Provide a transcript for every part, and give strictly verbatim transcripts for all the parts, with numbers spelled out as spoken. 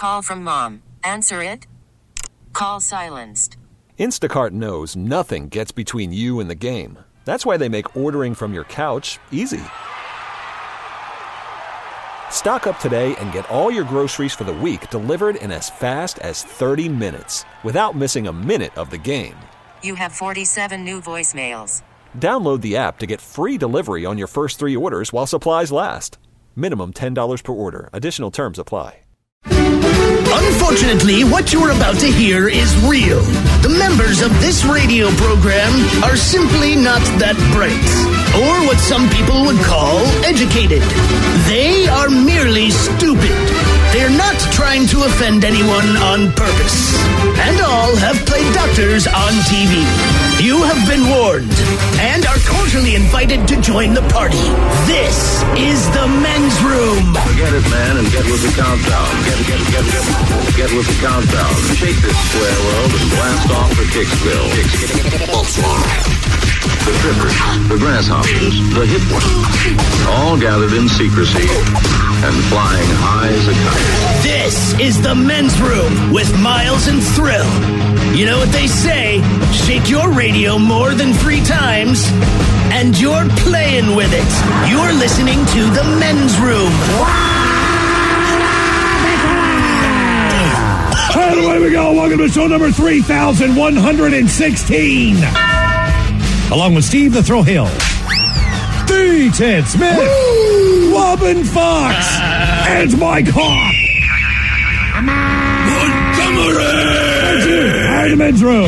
Call from mom. Answer it. Call silenced. Instacart knows nothing gets between you and the game. That's why they make ordering from your couch easy. Stock up today and get all your groceries for the week delivered in as fast as thirty minutes without missing a minute of the game. You have forty-seven new voicemails. Download the app to get free delivery on your first three orders while supplies last. Minimum ten dollars per order. Additional terms apply. Unfortunately, what you're about to hear is real. The members of this radio program are simply not that bright, or what some people would call educated. They are merely stupid. They're not trying to offend anyone on purpose. And all have played doctors on T V. You have been warned and are cordially invited to join the party. This is the men's room. Forget it, man, and get with the countdown. Get, get, get, get, get with the countdown. Shake this square world and blast off the Kicksville. The trippers, the grasshoppers, the hip ones, all gathered in secrecy and flying high as a kite. This is the men's room with Miles and Thrill. You know what they say, shake your radio more than three times, and you're playing with it. You're listening to the men's room. And away we go. Welcome to show number three thousand one hundred sixteen. Along with Steve the Thrill Hill, D. Ted Smith, Woo! Robin Fox, and Mike Hawk. That's it. All right, the men's room.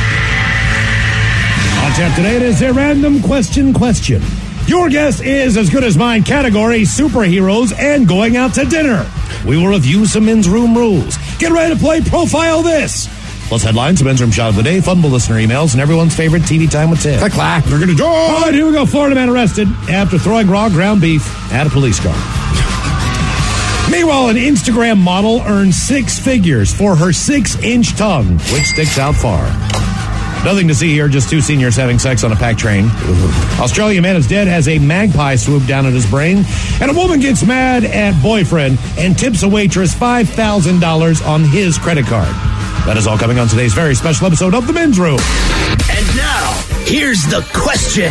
On tap today, it is a random question question. Your guess is as good as mine. Category, superheroes and going out to dinner. We will review some men's room rules. Get ready to play Profile This. Plus headlines, the men's room shot of the day, fun listener emails, and everyone's favorite T V time with Ted. Clack, clack. They're going to join. All right, here we go. Florida man arrested after throwing raw ground beef at a police car. Meanwhile, an Instagram model earned six figures for her six-inch tongue, which sticks out far. Nothing to see here, just two seniors having sex on a packed train. Australian man is dead as a magpie swooped down at his brain. And a woman gets mad at boyfriend and tips a waitress five thousand dollars on his credit card. That is all coming on today's very special episode of The Men's Room. And now, here's the question.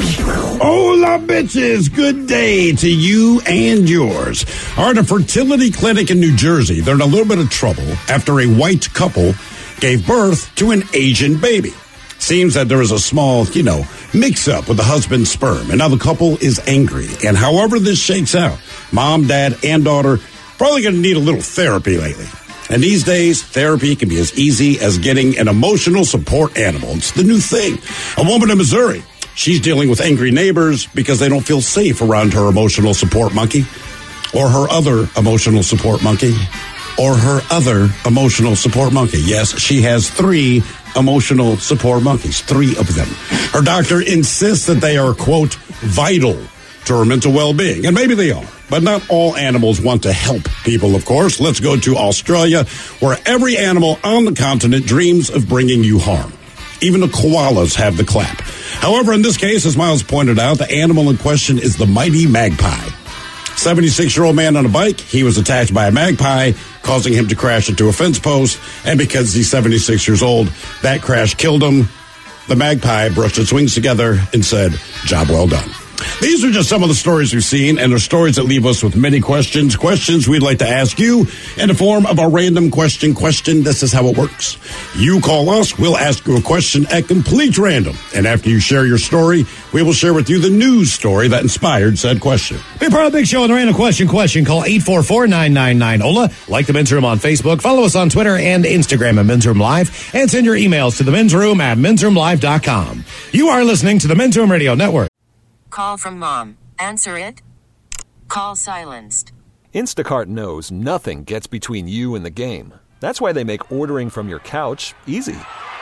Hola, bitches. Good day to you and yours. All right, a fertility clinic in New Jersey, they're in a little bit of trouble after a white couple gave birth to an Asian baby. Seems that there was a small, you know, mix-up with the husband's sperm, and now the couple is angry. And however this shakes out, mom, dad, and daughter probably going to need a little therapy lately. And these days, therapy can be as easy as getting an emotional support animal. It's the new thing. A woman in Missouri, she's dealing with angry neighbors because they don't feel safe around her emotional support monkey, or her other emotional support monkey, or her other emotional support monkey. Yes, she has three emotional support monkeys, three of them. Her doctor insists that they are, quote, vital to her mental well-being. And maybe they are. But not all animals want to help people, of course. Let's go to Australia, where every animal on the continent dreams of bringing you harm. Even the koalas have the clap. However, in this case, as Miles pointed out, the animal in question is the mighty magpie. seventy-six-year-old man on a bike, he was attacked by a magpie, causing him to crash into a fence post. And because he's seventy-six years old, that crash killed him. The magpie brushed its wings together and said, job well done. These are just some of the stories we've seen, and they're stories that leave us with many questions, questions we'd like to ask you in the form of a random question question. This is how it works. You call us, we'll ask you a question at complete random, and after you share your story, we will share with you the news story that inspired said question. Be part of the big show on the Random Question Question. Call eight four four, nine nine nine, O L A. Like the Men's Room on Facebook. Follow us on Twitter and Instagram at Men's Room Live. And send your emails to the men's room at men's room live dot com. You are listening to the Men's Room Radio Network. Call from mom. Answer it. Call silenced. Instacart knows nothing gets between you and the game. That's why they make ordering from your couch easy.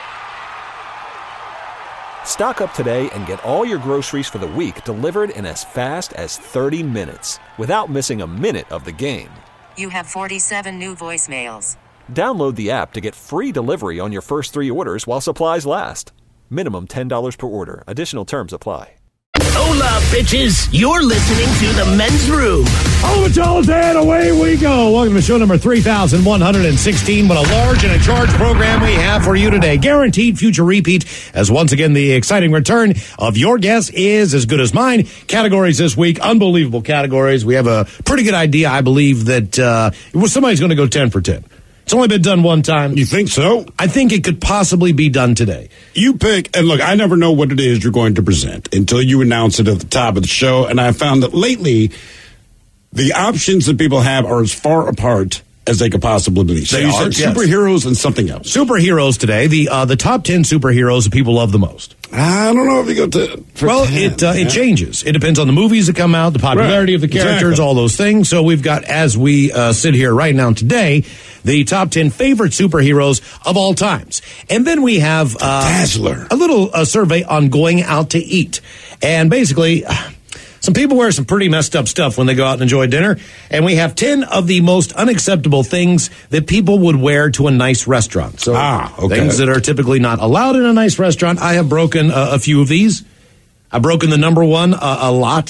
Stock up today and get all your groceries for the week delivered in as fast as thirty minutes without missing a minute of the game. You have forty-seven new voicemails. Download the app to get free delivery on your first three orders while supplies last. Minimum ten dollars per order. Additional terms apply. Hola, bitches. You're listening to The Men's Room. All of y'all, and away we go. Welcome to show number three thousand one hundred sixteen. What a large and a charged program we have for you today. Guaranteed future repeat, as once again the exciting return of Your Guess Is As Good As Mine. Categories this week, unbelievable categories. We have a pretty good idea, I believe, that uh, somebody's going to go ten for ten. It's only been done one time. You think so? I think it could possibly be done today. You pick, and look, I never know what it is you're going to present until you announce it at the top of the show, and I found that lately the options that people have are as far apart as they could possibly be. So They you are, said yes. superheroes and something else. Superheroes today, the uh, the top ten superheroes that people love the most. I don't know if you go to... for Well, ten, it uh, yeah. it changes. It depends on the movies that come out, the popularity Right. of the characters, Exactly. all those things. So we've got, as we uh, sit here right now today, the top ten favorite superheroes of all times. And then we have uh, Dazzler. a little uh, survey on going out to eat. And basically... Some people wear some pretty messed up stuff when they go out and enjoy dinner, and we have ten of the most unacceptable things that people would wear to a nice restaurant. So Ah, okay. things that are typically not allowed in a nice restaurant. I have broken uh, a few of these. I've broken the number one uh, a lot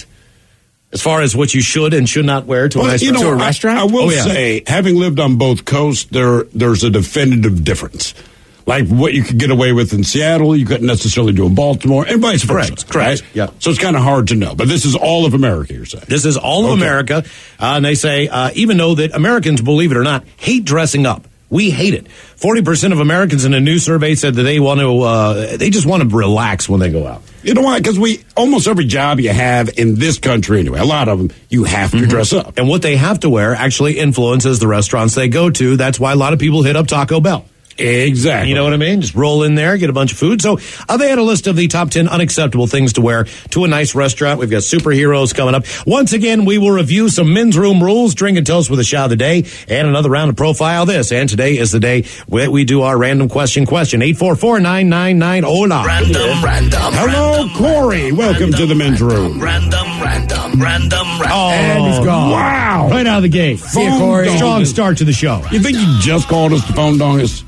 as far as what you should and should not wear to a Well, nice you know, to a I- restaurant. I, will Oh, yeah. say, having lived on both coasts, there there's a definitive difference. Like what you could get away with in Seattle, you couldn't necessarily do in Baltimore, and vice versa. Correct, correct, right? yeah. So it's kind of hard to know. But this is all of America, you're saying? This is all of Okay. America. Uh, and they say, uh, even though that Americans, believe it or not, hate dressing up. We hate it. forty percent of Americans in a new survey said that they want to, uh, they just want to relax when they go out. You know why? Because we almost every job you have in this country anyway, a lot of them, you have to dress up. And what they have to wear actually influences the restaurants they go to. That's why a lot of people hit up Taco Bell. Exactly. You know what I mean? Just roll in there, get a bunch of food. So uh, they had a list of the top ten unacceptable things to wear to a nice restaurant. We've got superheroes coming up. Once again, we will review some men's room rules, drink and toast with a shot of the day, and another round of Profile This. And today is the day where we do our random question question. eight four four, nine nine nine, hola. Random, random. Hello, random, Corey. random, Welcome random, to the men's room. Random, random, random, random. Oh, And he's gone. Wow. right out of the gate. See you, Corey. Strong start to the show. You think you just called us to phone dong us?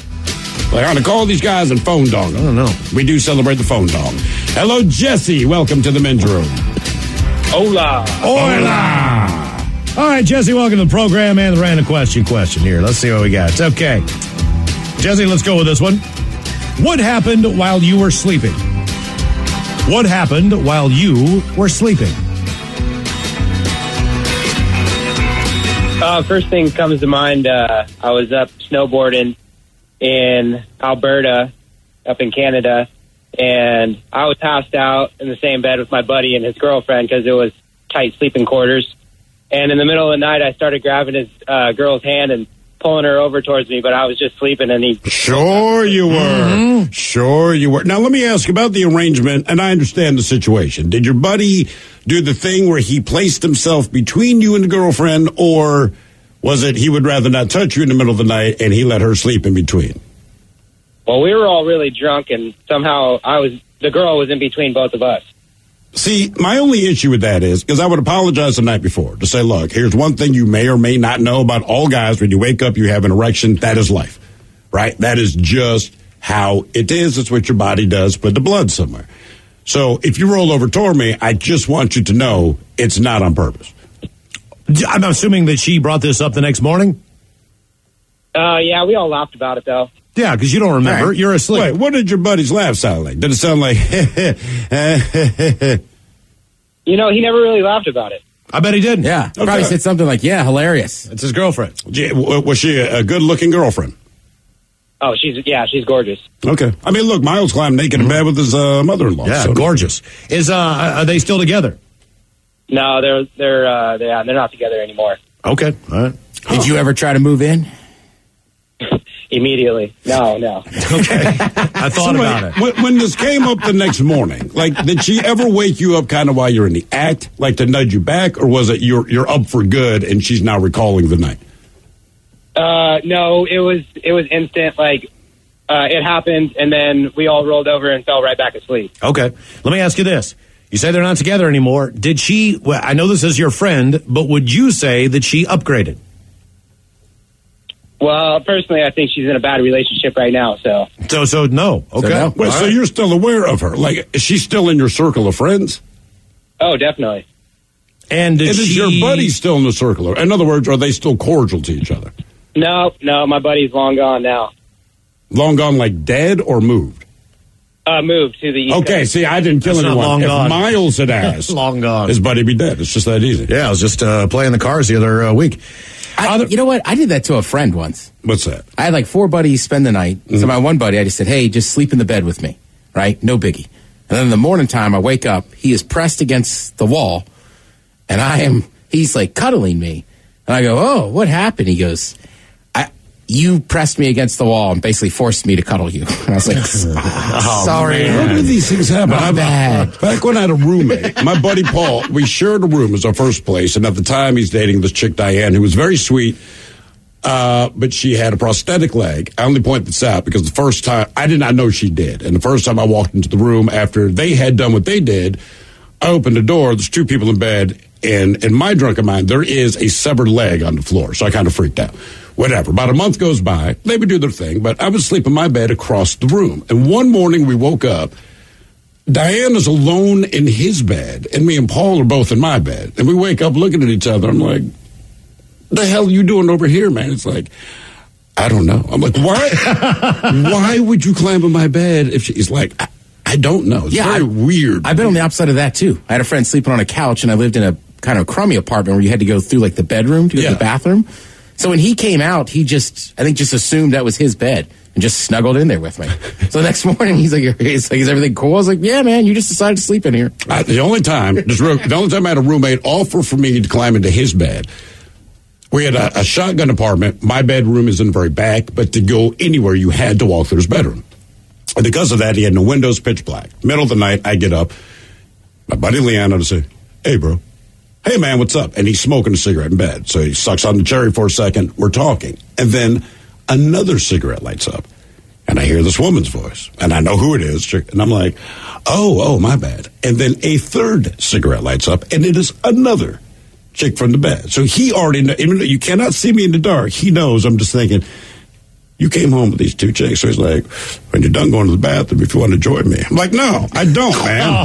Like, I'm going to call these guys and phone dong them. I don't know. We do celebrate the phone dong. Hello, Jesse. Welcome to the men's room. Hola. Hola. All right, Jesse, welcome to the program and the random question question here. Let's see what we got. Okay. Jesse, let's go with this one. What happened while you were sleeping? What happened while you were sleeping? Uh, first thing comes to mind, uh, I was up snowboarding in Alberta, up in Canada, and I was passed out in the same bed with my buddy and his girlfriend because it was tight sleeping quarters. And in the middle of the night, I started grabbing his uh, girl's hand and pulling her over towards me, but I was just sleeping, and he... Sure you were. Mm-hmm. Sure you were. Now, let me ask about the arrangement, and I understand the situation. Did your buddy do the thing where he placed himself between you and the girlfriend, or was it he would rather not touch you in the middle of the night and he let her sleep in between? Well, we were all really drunk, and somehow I was... the girl was in between both of us. See, my only issue with that is, because I would apologize the night before to say, look, here's one thing you may or may not know about all guys. When you wake up, you have an erection. That is life, right? That is just how it is. It's what your body does, put the blood somewhere. So if you roll over toward me, I just want you to know it's not on purpose. I'm assuming that she brought this up the next morning? Uh, yeah, we all laughed about it, though. Yeah, because you don't remember. Right. You're asleep. Wait, what did your buddy's laugh sound like? Did it sound like, You know, he never really laughed about it. I bet he didn't. Yeah. Okay. Probably said something like, yeah, hilarious. It's his girlfriend. Gee, was she a good-looking girlfriend? Oh, she's... yeah, she's gorgeous. Okay. I mean, look, Miles climbed naked in bed with his uh, mother-in-law. Yeah, so- gorgeous. Is uh, Are they still together? No, they're they're uh, they're, they're not together anymore. Okay. All right. Did you ever try to move in? Immediately. No, no. Okay. I thought So wait, about it. When, when this came up the next morning, like, did she ever wake you up kind of while you're in the act, like to nudge you back, or was it you're you're up for good and she's now recalling the night? Uh, no, it was it was instant. Like, uh, it happened, and then we all rolled over and fell right back asleep. Okay. Let me ask you this. You say they're not together anymore. Did she, well, I know this is your friend, but would you say that she upgraded? Well, personally, I think she's in a bad relationship right now. So, So, so no. Okay. no. Wait, All so right. you're still aware of her? Like, is she still in your circle of friends? Oh, definitely. And, did and is she... your buddy still in the circle? In other words, are they still cordial to each other? No, no, my buddy's long gone now. Long gone, like dead or moved? Uh, moved to the east Okay, coast. see, I didn't kill That's not anyone. long If gone. Miles had asked, Long gone. his buddy be dead. It's just that easy. Yeah, I was just uh, playing the cars the other uh, week. I, Other- you know what? I did that to a friend once. What's that? I had like four buddies spend the night. Mm-hmm. So my one buddy, I just said, hey, just sleep in the bed with me, right? No biggie. And then in the morning time, I wake up. He is pressed against the wall, and I am, he's like cuddling me. And I go, oh, what happened? He goes, I, you pressed me against the wall and basically forced me to cuddle you. And I was like, oh, sorry. How do these things happen? My I've- bad. Back when I had a roommate, my buddy Paul, we shared a room as our first place, and at the time he's dating this chick Diane, who was very sweet, uh, but she had a prosthetic leg. I only point this out because the first time, I did not know she did, and the first time I walked into the room after they had done what they did, I opened the door, there's two people in bed, and in my drunken mind, there is a severed leg on the floor, so I kind of freaked out. Whatever. About a month goes by. They would do their thing, but I would sleep in my bed across the room. And one morning we woke up. Diane is alone in his bed, and me and Paul are both in my bed. And we wake up looking at each other. I'm like, the hell are you doing over here, man? It's like, I don't know. I'm like, why? Why would you climb in my bed? If she's like, I, I don't know. It's Yeah, very I- weird. I've been on the opposite of that too. I had a friend sleeping on a couch, and I lived in a kind of crummy apartment where you had to go through like the bedroom to go Yeah. to the bathroom. So when he came out, he just, I think, just assumed that was his bed and just snuggled in there with me. So the next morning, he's like, he's like, is everything cool? I was like, yeah, man, you just decided to sleep in here. I, the only time, just real, the only time I had a roommate offer for me to climb into his bed, we had a, a shotgun apartment. My bedroom is in the very back, but to go anywhere, you had to walk through his bedroom. And because of that, he had no windows, pitch black. Middle of the night, I get up. My buddy Leon would say, hey, bro. Hey, man, what's up? And he's smoking a cigarette in bed. So he sucks on the cherry for a second. We're talking. And then another cigarette lights up. And I hear this woman's voice. And I know who it is. And I'm like, oh, oh, my bad. And then a third cigarette lights up. And it is another chick from the bed. So he already knows. Even though you cannot see me in the dark, he knows. I'm just thinking, you came home with these two chicks. So he's like, when you're done going to the bathroom, if you want to join me. I'm like, no, I don't, man.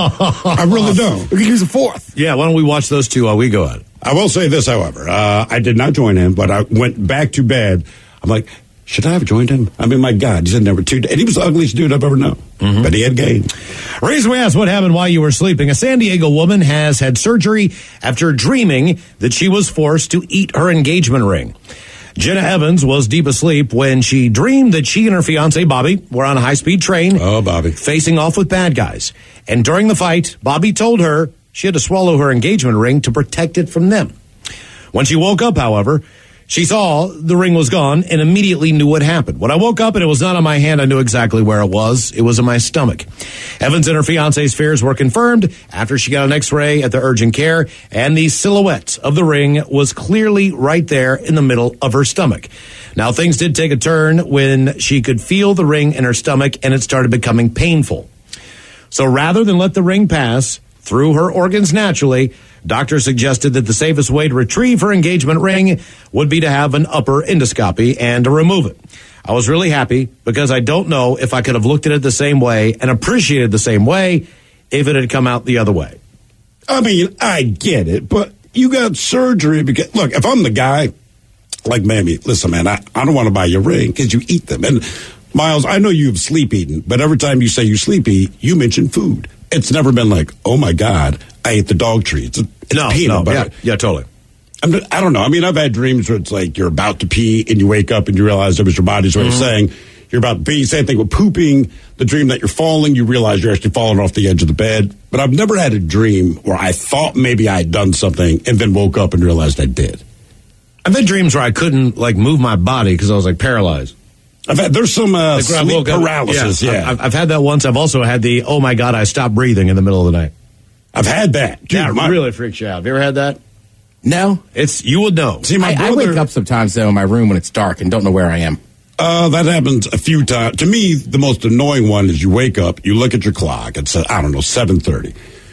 I really don't. We could use a fourth. Yeah, why don't we watch those two while we go out? I will say this, however. Uh, I did not join him, but I went back to bed. I'm like, should I have joined him? I mean, my God, he's in there for two days. And he was the ugliest dude I've ever known. Mm-hmm. But he had game. Reason we asked what happened while you were sleeping. A San Diego woman has had surgery after dreaming that she was forced to eat her engagement ring. Jenna Evans was deep asleep when she dreamed that she and her fiance, Bobby, were on a high-speed train. Oh, Bobby. Facing off with bad guys. And during the fight, Bobby told her she had to swallow her engagement ring to protect it from them. When she woke up, however, she saw the ring was gone and immediately knew what happened. When I woke up and it was not on my hand, I knew exactly where it was. It was in my stomach. Evans and her fiance's fears were confirmed after she got an x-ray at the urgent care, and the silhouette of the ring was clearly right there in the middle of her stomach. Now, things did take a turn when she could feel the ring in her stomach, and it started becoming painful. So rather than let the ring pass through her organs naturally, doctors suggested that the safest way to retrieve her engagement ring would be to have an upper endoscopy and to remove it. I was really happy because I don't know if I could have looked at it the same way and appreciated the same way if it had come out the other way. I mean, I get it, but you got surgery because, look, if I'm the guy, like, Mammy, listen, man, I, I don't want to buy your ring because you eat them. And, Miles, I know you've sleep eaten, but every time you say you sleep eat, you mention food. It's never been like, oh, my God, I ate the dog treats. It's, it's No, peanut no, butter. yeah, yeah, totally. I'm, I don't know. I mean, I've had dreams where it's like you're about to pee and you wake up and you realize it was your body's way of saying you're about to pee. Same thing with pooping. The dream that you're falling, you realize you're actually falling off the edge of the bed. But I've never had a dream where I thought maybe I had done something and then woke up and realized I did. I've had dreams where I couldn't, like, move my body because I was, like, paralyzed. I've had, there's some uh, Like, when I sleep woke up- paralysis, yeah. I've, I've had that once. I've also had the, oh, my God, I stopped breathing in the middle of the night. I've had that. Dude, Yeah, my- it really freaks you out. Have you ever had that? No. It's, you would know. See, my I, I brother, wake up sometimes, though, in my room when it's dark and don't know where I am. uh, that happens a few times. To me, the most annoying one is you wake up, you look at your clock, it's, uh, I don't know, seven thirty.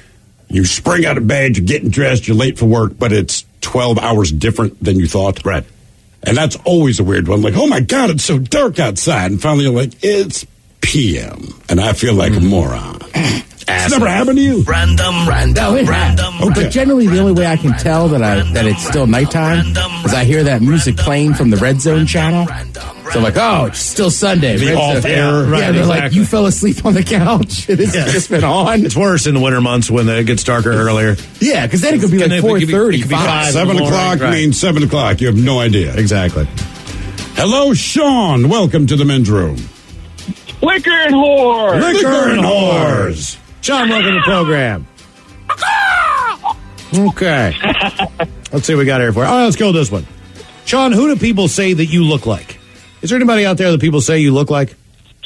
You spring out of bed, you're getting dressed, you're late for work, but it's twelve hours different than you thought. Right. And that's always a weird one. Like, oh my God, it's so dark outside. And finally you're like, it's P M. And I feel like Mm-hmm. a moron. It's never happened to you? Random, random, No, it has. random. Okay. But generally, the only way I can tell that I that it's still nighttime is I hear that music playing from the Red Zone channel. So I'm like, oh, it's still Sunday. The Red off Zone. air, Yeah, right, they're like, exactly. you fell asleep on the couch. It's Yeah. just been on. It's worse in the winter months when it gets darker earlier. Yeah, because then it could be Can like it- four it could be- thirty, it could be five. five. Seven morning, o'clock right. means seven o'clock. You have no idea. Exactly. Hello, Sean. Welcome to the men's room. Liquor and whore. Liquor and whores. John, welcome to the program. Okay. Let's see what we got here for you. All right, let's go with this one. Sean, who do people say that you look like? Is there anybody out there that people say you look like?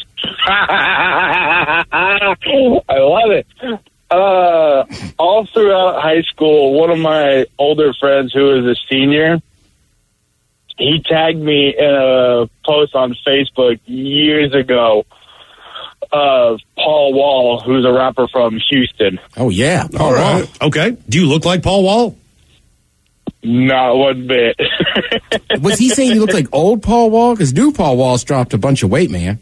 I love it. Uh, all throughout high school, one of my older friends who is a senior, he tagged me in a post on Facebook years ago of Paul Wall, who's a rapper from Houston. Oh, yeah. All right. Okay. Do you look like Paul Wall? Not one bit. Was he saying you look like old Paul Wall? Because new Paul Wall's dropped a bunch of weight, man.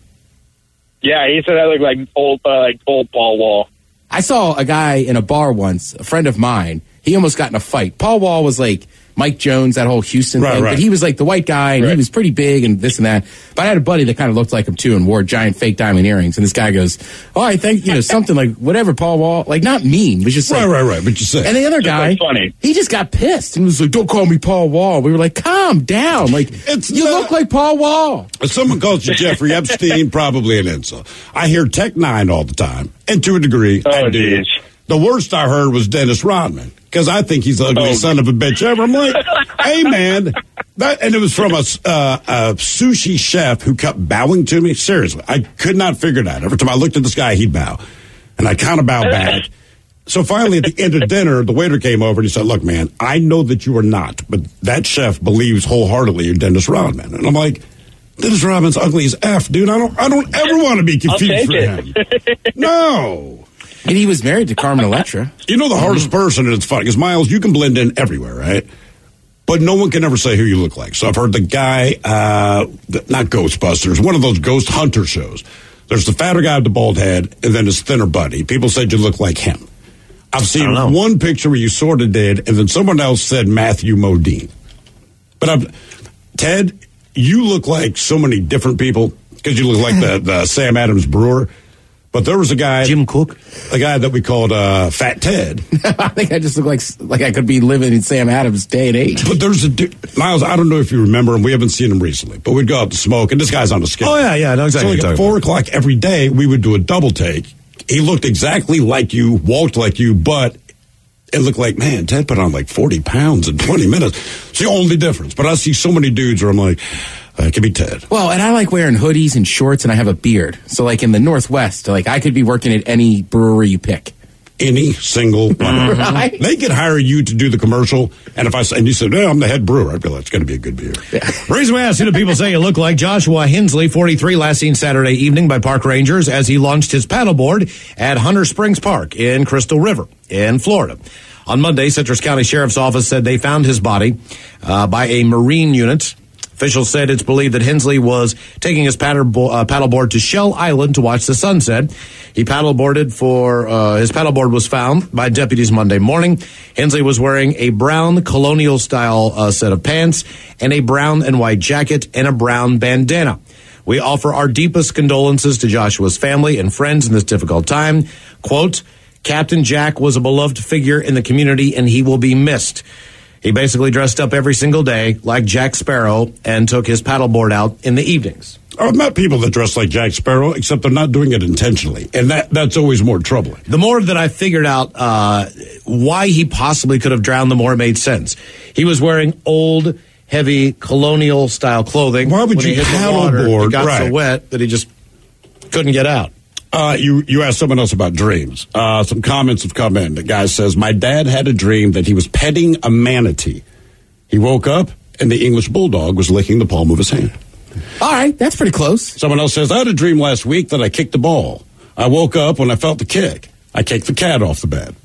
Yeah, he said I look like old, uh, like old Paul Wall. I saw a guy in a bar once, a friend of mine. He almost got in a fight. Paul Wall was like Mike Jones, that whole Houston Right, thing. right. But he was like the white guy, and he Right. was pretty big and this and that. But I had a buddy that kind of looked like him too and wore giant fake diamond earrings. And this guy goes, "Oh, I think you know something like whatever, Paul Wall." Like not mean, but just like, Right, right, right. But you say. And the other guy, like funny. he just got pissed and was like, "Don't call me Paul Wall." We were like, "Calm down, like It's you not- look like Paul Wall." If someone calls you Jeffrey Epstein, probably an insult. I hear Tech Nine all the time, and to a degree, I Oh, do. geez. The worst I heard was Dennis Rodman, because I think he's the ugliest Oh. son of a bitch ever. I'm like, hey, man. That, and it was from a, uh, a sushi chef who kept bowing to me. Seriously, I could not figure it out. Every time I looked at this guy, he'd bow. And I kind of bowed back. So finally, at the end of dinner, the waiter came over and he said, "Look, man, I know that you are not, but that chef believes wholeheartedly you're Dennis Rodman." And I'm like, Dennis Rodman's ugly as F, dude. I don't I don't ever want to be confused take for it. him. No. And he was married to Carmen Electra. You know the hardest person, and it's funny, because Miles, you can blend in everywhere, right? But no one can ever say who you look like. So I've heard the guy, uh, the, not Ghostbusters, one of those ghost hunter shows. There's the fatter guy with the bald head, and then his thinner buddy. People said you look like him. I've seen know. one picture where you sort of did, and then someone else said Matthew Modine. But I've, Ted, you look like so many different people, because you look like the, the Sam Adams brewer. But there was a guy, Jim Cook? a guy that we called uh, Fat Ted. I think I just look like like I could be living in Sam Adams' day and age. But there's a dude, Miles, I don't know if you remember him. We haven't seen him recently, but we'd go out to smoke, and this guy's on the scale. Oh, yeah, yeah, I know exactly So what like you're at talking four about. o'clock every day, we would do a double take. He looked exactly like you, walked like you, but it looked like, man, Ted put on like forty pounds in twenty minutes. It's the only difference. But I see so many dudes where I'm like, that could be Ted. Well, and I like wearing hoodies and shorts, and I have a beard. So, like in the Northwest, like I could be working at any brewery you pick. Any single one. Right? They could hire you to do the commercial, and if I and you said, "Yeah, I'm the head brewer," I'd be like, "It's going to be a good beer." Reason we asked who do people say you look like, Joshua Hensley, forty-three, last seen Saturday evening by park rangers as he launched his paddleboard at Hunter Springs Park in Crystal River in Florida. On Monday, Citrus County Sheriff's Office said they found his body uh, by a Marine unit. Officials said it's believed that Hensley was taking his paddlebo- uh, paddleboard to Shell Island to watch the sunset. He paddleboarded for, uh, his paddleboard was found by deputies Monday morning. Hensley was wearing a brown colonial style uh, set of pants and a brown and white jacket and a brown bandana. We offer our deepest condolences to Joshua's family and friends in this difficult time. Quote, Captain Jack was a beloved figure in the community and he will be missed. He basically dressed up every single day like Jack Sparrow and took his paddleboard out in the evenings. I've met people that dress like Jack Sparrow, except they're not doing it intentionally, and that that's always more troubling. The more that I figured out uh, why he possibly could have drowned, the more it made sense. He was wearing old, heavy, colonial-style clothing. Why would When you he hit the water, paddleboard? It got Right. so wet that he just couldn't get out. Uh, you you asked someone else about dreams. Uh, some comments have come in. The guy says, "My dad had a dream that he was petting a manatee. He woke up and the English bulldog was licking the palm of his hand." All right, that's pretty close. Someone else says, "I had a dream last week that I kicked the ball. I woke up when I felt the kick. I kicked the cat off the bed."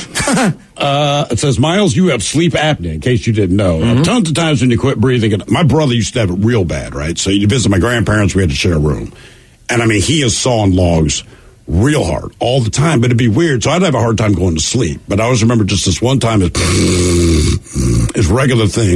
uh, it says, "Miles, you have sleep apnea, in case you didn't know. Mm-hmm. Uh, tons of times when you quit breathing." And my brother used to have it real bad, right? So you visit my grandparents, we had to share a room. And I mean, he is sawing logs real hard all the time, but it'd be weird. So I'd have a hard time going to sleep. But I always remember just this one time, it's his regular thing.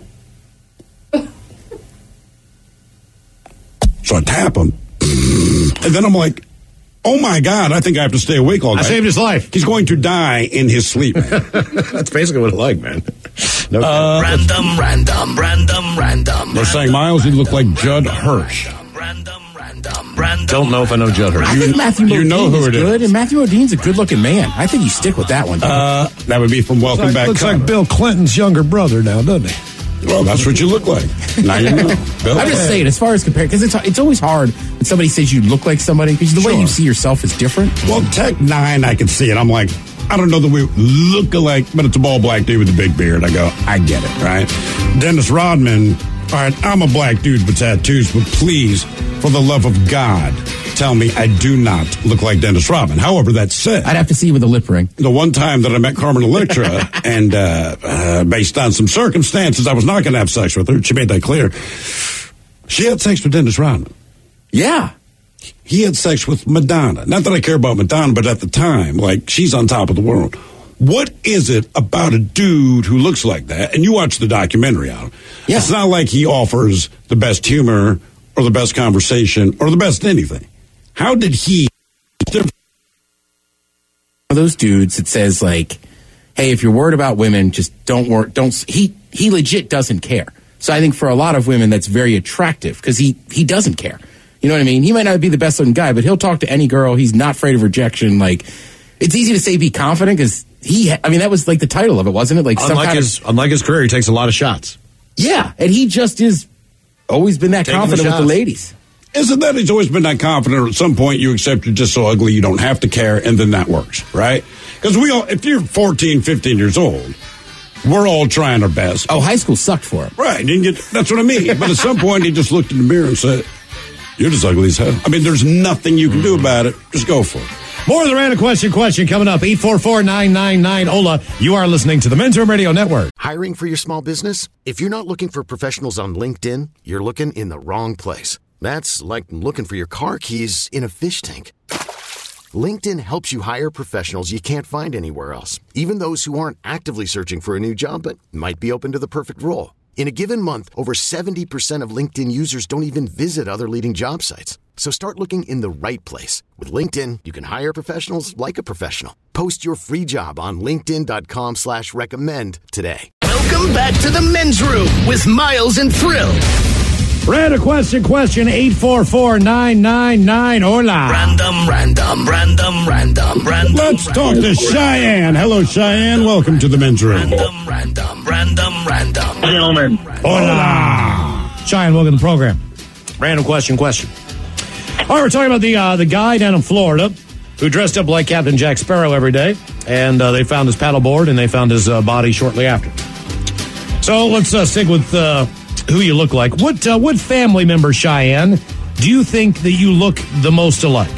So I tap him, and then I'm like, oh my God, I think I have to stay awake all night. I saved his life. He's going to die in his sleep. That's basically what it's like, man. No uh, random, random, random, random. They're saying, Miles, you look like Judd Hirsch. Random, random, random. Don't know if I know Judd Hirsch. I think Matthew Modine you know who is it good, is. and Matthew Modine's a good-looking man. I think you stick with that one. Uh, that would be from Welcome looks like, Back. Looks Cover. like Bill Clinton's younger brother now, doesn't he? Well, that's what you look like. Now you know. Bill. I'm just saying, as far as compared, because it's it's always hard when somebody says you look like somebody, because the Sure. way you see yourself is different. Well, Tech Nine, I can see it. I'm like, I don't know that we look alike, but it's a bald black dude with a big beard. I go, I get it, right? Dennis Rodman, all right, I'm a black dude with tattoos, but please, for the love of God, tell me I do not look like Dennis Rodman. However, that said, I'd have to see you with a lip ring. the one time that I met Carmen Electra, and uh, uh, based on some circumstances, I was not going to have sex with her. She made that clear. She had sex with Dennis Rodman. Yeah. He had sex with Madonna. Not that I care about Madonna, but at the time, like, she's on top of the world. What is it about a dude who looks like that? And you watch the documentary on him. Yeah. It's not like he offers the best humor or the best conversation or the best anything. How did he... One of those dudes that says, like, hey, if you're worried about women, just don't worry. Don't. He, he legit doesn't care. So I think for a lot of women, that's very attractive because he, he doesn't care. You know what I mean? He might not be the best looking guy, but he'll talk to any girl. He's not afraid of rejection. Like, it's easy to say be confident because he, I mean, that was like the title of it, wasn't it? Like, some Unlike kind his, of, unlike his career, he takes a lot of shots. yeah. And he just is always been that Taking the confident with the shots. ladies. Isn't that he's always been that confident? Or at some point, you accept you're just so ugly you don't have to care, and then that works, right? Because we all, if you're fourteen, fifteen years old, we're all trying our best. Oh, high school sucked for him. Right. Didn't get, that's what I mean. But at some point, he just looked in the mirror and said, you're just ugly as hell. I mean, there's nothing you can do about it. Just go for it. More of the random question question coming up. eight four four, nine nine nine, O L A. You are listening to the Men's Room Radio Network. Hiring for your small business? If you're not looking for professionals on LinkedIn, you're looking in the wrong place. That's like looking for your car keys in a fish tank. LinkedIn helps you hire professionals you can't find anywhere else, even those who aren't actively searching for a new job but might be open to the perfect role. In a given month, over seventy percent of LinkedIn users don't even visit other leading job sites. So start looking in the right place. With LinkedIn, you can hire professionals like a professional. Post your free job on linkedin.com slash recommend today. Welcome back to the Men's Room with Miles and Thrill. Random question question, eight four four, nine nine nine, O L A. Random, random, random, random, random. Let's talk to Cheyenne. Hello, Cheyenne. Welcome to the Men's Room. Random, random, random, random. Gentlemen. Hola. Cheyenne, welcome to the program. Random question question. All right, we're talking about the uh, the guy down in Florida who dressed up like Captain Jack Sparrow every day, and uh, they found his paddleboard and they found his uh, body shortly after. So let's uh, stick with uh, who you look like. What uh, what family member, Cheyenne, do you think that you look the most alike?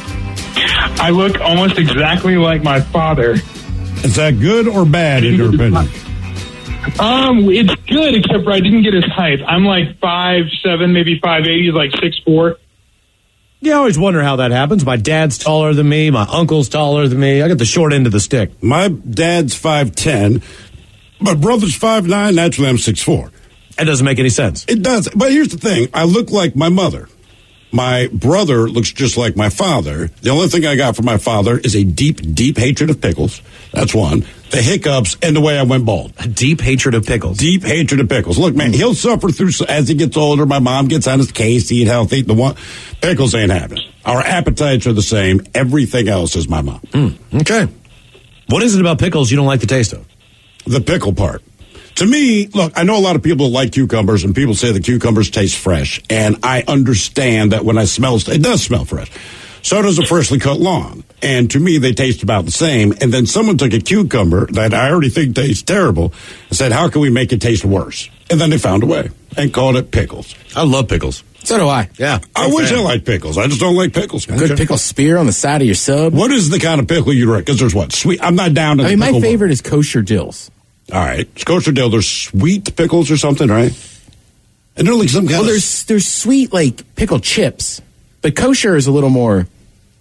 I look almost exactly like my father. Is that good or bad in your opinion? Um, it's good, except for I didn't get his height. I'm like five seven, maybe five eight. He's like six four. Yeah, I always wonder how that happens. My dad's taller than me. My uncle's taller than me. I got the short end of the stick. My dad's five ten. My brother's five nine. Naturally, I'm six four. That doesn't make any sense. It does. But here's the thing. I look like my mother. My brother looks just like my father. The only thing I got from my father is a deep, deep hatred of pickles. That's one. The hiccups and the way I went bald. A deep hatred of pickles. Deep hatred of pickles. Look, man, he'll suffer through as he gets older. My mom gets on his case, eat healthy. The one pickles ain't happening. Our appetites are the same. Everything else is my mom. Mm, okay. What is it about pickles you don't like the taste of? The pickle part. To me, look, I know a lot of people like cucumbers, and people say the cucumbers taste fresh. And I understand that when I smell, it does smell fresh. So does a freshly cut lawn. And to me, they taste about the same. And then someone took a cucumber that I already think tastes terrible and said, how can we make it taste worse? And then they found a way and called it pickles. I love pickles. So do I. Yeah. I wish I liked pickles. I just don't like pickles. Good pickle spear on the side of your sub. What is the kind of pickle you recommend? Because there's what? Sweet. I'm not down to I the mean, my pickle favorite is kosher dills. All right. It's kosher dill. There's sweet pickles or something, right? And they're like some kind Well, of... there's there's sweet like pickle chips, but kosher is a little more.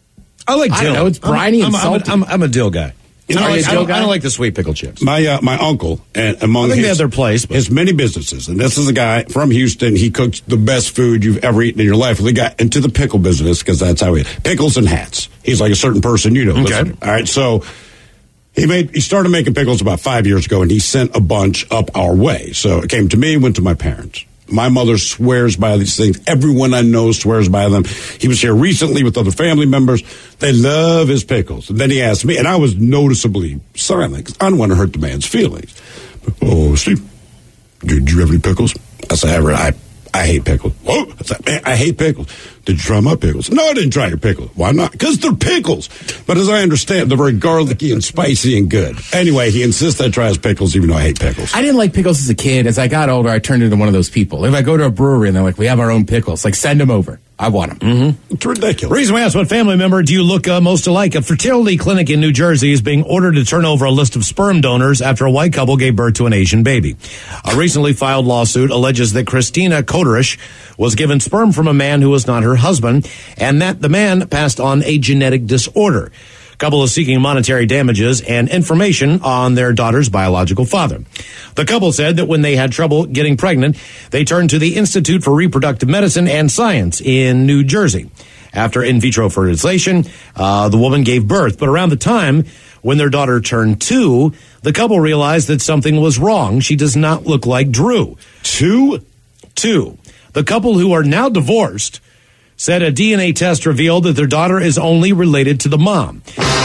I like dill. I know, it's briny I'm, and I'm, salty. I'm, I'm, I'm a dill guy. You know, I, like, I I, don't, don't- I don't like the sweet pickle chips. My uh, my uncle, and among I think his, they have their place, but- his many businesses, and this is a guy from Houston. He cooks the best food you've ever eaten in your life. He got into the pickle business because that's how he pickles and hats. He's like a certain person, you know. Okay. Listen. All right, so he made he started making pickles about five years ago, and he sent a bunch up our way. So it came to me, went to my parents. My mother swears by these things. Everyone I know swears by them. He was here recently with other family members. They love his pickles. And then he asked me, and I was noticeably silent because I don't want to hurt the man's feelings. Oh, Steve, did you have any pickles? I said, I, I hate pickles. Whoa. I said, man, I hate pickles. Did you try my pickles? No, I didn't try your pickles. Why not? Because they're pickles. But as I understand, they're very garlicky and spicy and good. Anyway, he insists I try his pickles even though I hate pickles. I didn't like pickles as a kid. As I got older, I turned into one of those people. If I go to a brewery and they're like, we have our own pickles, like send them over. I want them. Mm-hmm. It's ridiculous. Reason we asked what family member do you look uh, most alike? A fertility clinic in New Jersey is being ordered to turn over a list of sperm donors after a white couple gave birth to an Asian baby. A recently filed lawsuit alleges that Christina Koderish was given sperm from a man who was not her husband, and that the man passed on a genetic disorder. Couple is seeking monetary damages and information on their daughter's biological father. The couple said that when they had trouble getting pregnant, they turned to the Institute for Reproductive Medicine and Science in New Jersey. After in vitro fertilization, uh, the woman gave birth. But around the time when their daughter turned two, the couple realized that something was wrong. She does not look like Drew. Two? Two. The couple, who are now divorced, said a D N A test revealed that their daughter is only related to the mom.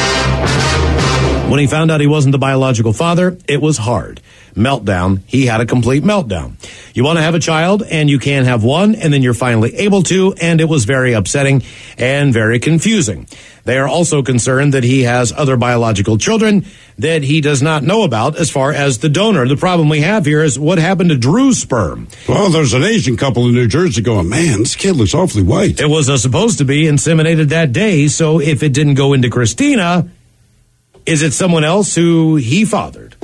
When he found out he wasn't the biological father, it was hard. Meltdown. He had a complete meltdown. You want to have a child, and you can't have one, and then you're finally able to, and it was very upsetting and very confusing. They are also concerned that he has other biological children that he does not know about as far as the donor. The problem we have here is what happened to Drew's sperm. Well, there's an Asian couple in New Jersey going, man, this kid looks awfully white. It was uh, supposed to be inseminated that day, so if it didn't go into Christina, is it someone else who he fathered?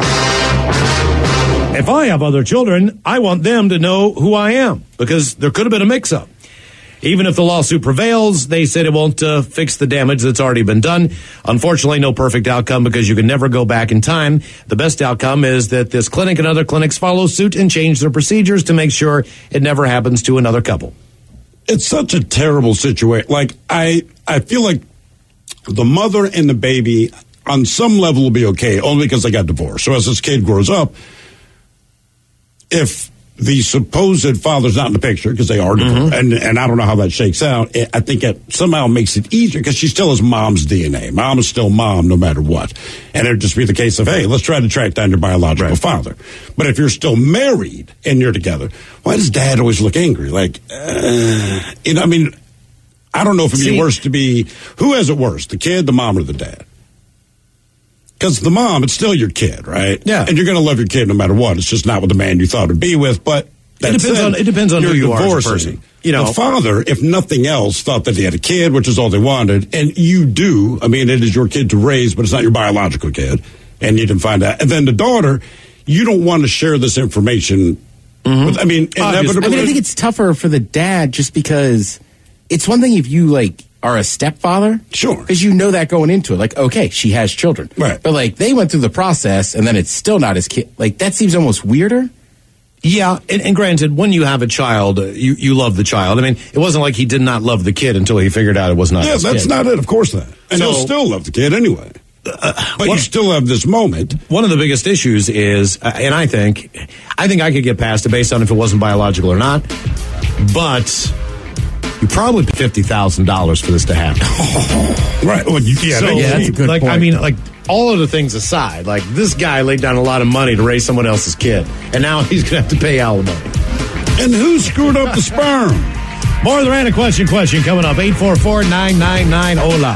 If I have other children, I want them to know who I am, because there could have been a mix-up. Even if the lawsuit prevails, they said it won't uh, fix the damage that's already been done. Unfortunately, no perfect outcome because you can never go back in time. The best outcome is that this clinic and other clinics follow suit and change their procedures to make sure it never happens to another couple. It's such a terrible situation. Like, I, I feel like the mother and the baby on some level will be okay, only because they got divorced. So as this kid grows up, if the supposed father's not in the picture, because they are divorced, mm-hmm. and, and I don't know how that shakes out, it, I think it somehow makes it easier, because she still has mom's D N A. Mom is still mom no matter what. And it would just be the case of, hey, let's try to track down your biological right. father. But if you're still married and you're together, why does dad always look angry? Like, uh, you know, I mean, I don't know if it'd be See, worse to be, who has it worse, the kid, the mom, or the dad? Because the mom, it's still your kid, right? Yeah. And you're going to love your kid no matter what. It's just not with the man you thought it'd be with. But it depends said, on it depends on who you are as a person. You know, the father, if nothing else, thought that he had a kid, which is all they wanted, and you do. I mean, it is your kid to raise, but it's not your biological kid, and you didn't find out. And then the daughter, you don't want to share this information. Mm-hmm. With, I mean, inevitably, I mean, I think it's tougher for the dad just because it's one thing if you like. Are a stepfather? Sure. Because you know that going into it. Like, okay, she has children. Right. But, like, they went through the process, and then it's still not his kid. Like, that seems almost weirder. Yeah, and, and granted, when you have a child, uh, you, you love the child. I mean, it wasn't like he did not love the kid until he figured out it was not yeah, his that's kid. not it, of course not. And So- he'll still love the kid anyway. Uh, but what- you still have this moment. One of the biggest issues is, uh, and I think, I think I could get past it based on if it wasn't biological or not, but you probably pay fifty thousand dollars for this to happen. Right. Well, you, yeah, So, they- yeah, that's a good like, point. I mean, like, all of the things aside, like, this guy laid down a lot of money to raise someone else's kid, and now he's going to have to pay alimony. And who screwed up the sperm? More of the Random Question question coming up, eight four four, nine nine nine, hola.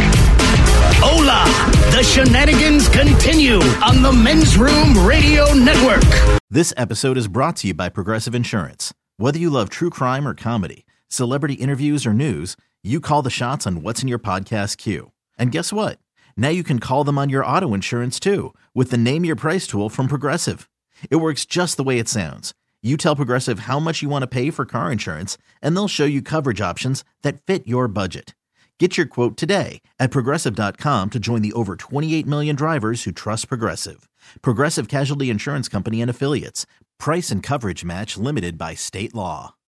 Hola! The shenanigans continue on the Men's Room Radio Network. This episode is brought to you by Progressive Insurance. Whether you love true crime or comedy, celebrity interviews or news, you call the shots on what's in your podcast queue. And guess what? Now you can call them on your auto insurance too with the Name Your Price tool from Progressive. It works just the way it sounds. You tell Progressive how much you want to pay for car insurance, and they'll show you coverage options that fit your budget. Get your quote today at Progressive dot com to join the over twenty-eight million drivers who trust Progressive. Progressive Casualty Insurance Company and Affiliates. Price and coverage match limited by state law.